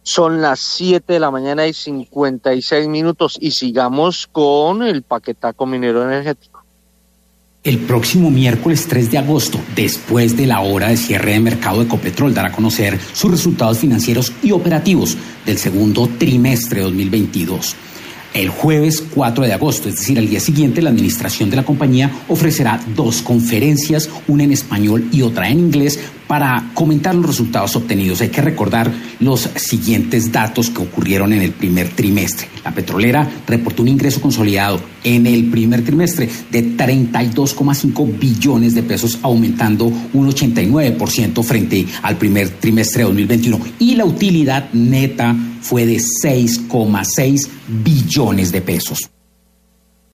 Son las 7:56 y sigamos con el paquetaco minero energético. El próximo miércoles 3 de agosto, después de la hora de cierre de mercado, Ecopetrol dará a conocer sus resultados financieros y operativos del segundo trimestre de 2022. El jueves 4 de agosto, es decir, al día siguiente, la administración de la compañía ofrecerá 2 conferencias, una en español y otra en inglés, para comentar los resultados obtenidos. Hay que recordar los siguientes datos que ocurrieron en el primer trimestre. La petrolera reportó un ingreso consolidado en el primer trimestre de 32,5 billones de pesos, aumentando un 89% frente al primer trimestre de 2021. Y la utilidad neta fue de 6,6 billones de pesos.